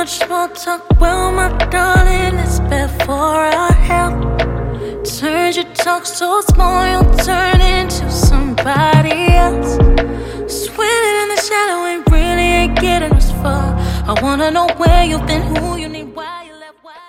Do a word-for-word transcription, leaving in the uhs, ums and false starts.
much small talk, well, my darling, it's bad for our health. Turns your talk so small, you'll turn into somebody else. Swimming in the shallow and really ain't getting us far. I wanna know where you've been, who you